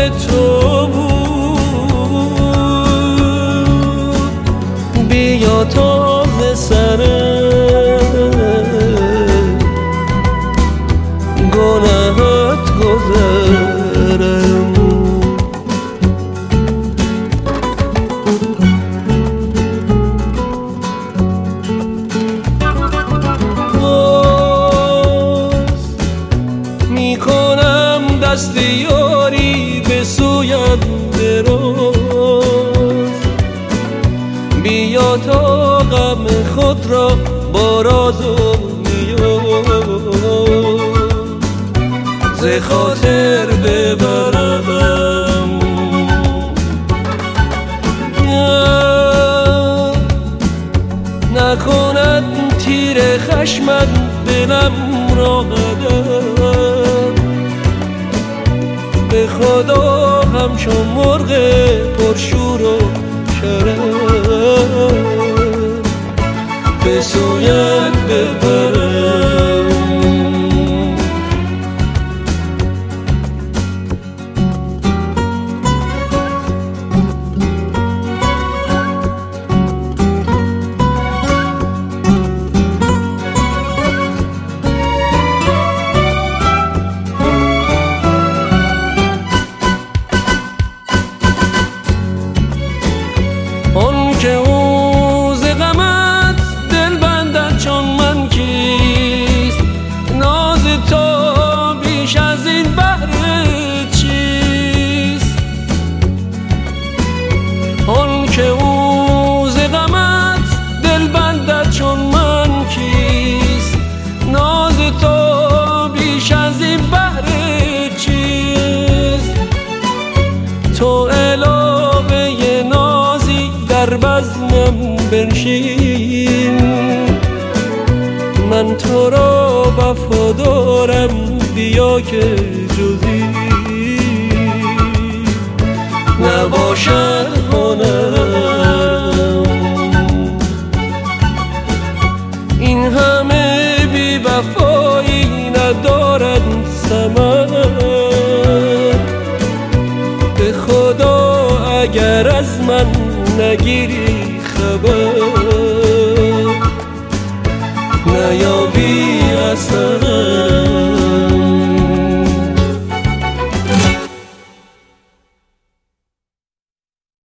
تو بود، بیا تا سر گناهت گذرم. میکنم دست یاری به سویت دراز، بیا تا غم خود را با راز و نیاز ز خاطر ببرم. نکند تیر خشمت دلم را قدم، به خدا همچون مرغ پرشور و شرم به سویت ببرم. آن که او ز غمت دل بندد چون من کیست، ناز تو بیش از این بهر چیست. آن که او ز غمت دل بندد چون من کیست، ناز تو بیش از این بهر چیست. تو در بزمم بنشین، من تو را وفادارم، بیا که جزی نباشد هنرم. این همه بی وفایی ندارد ثمر، به خدا اگر از من نگیری خبر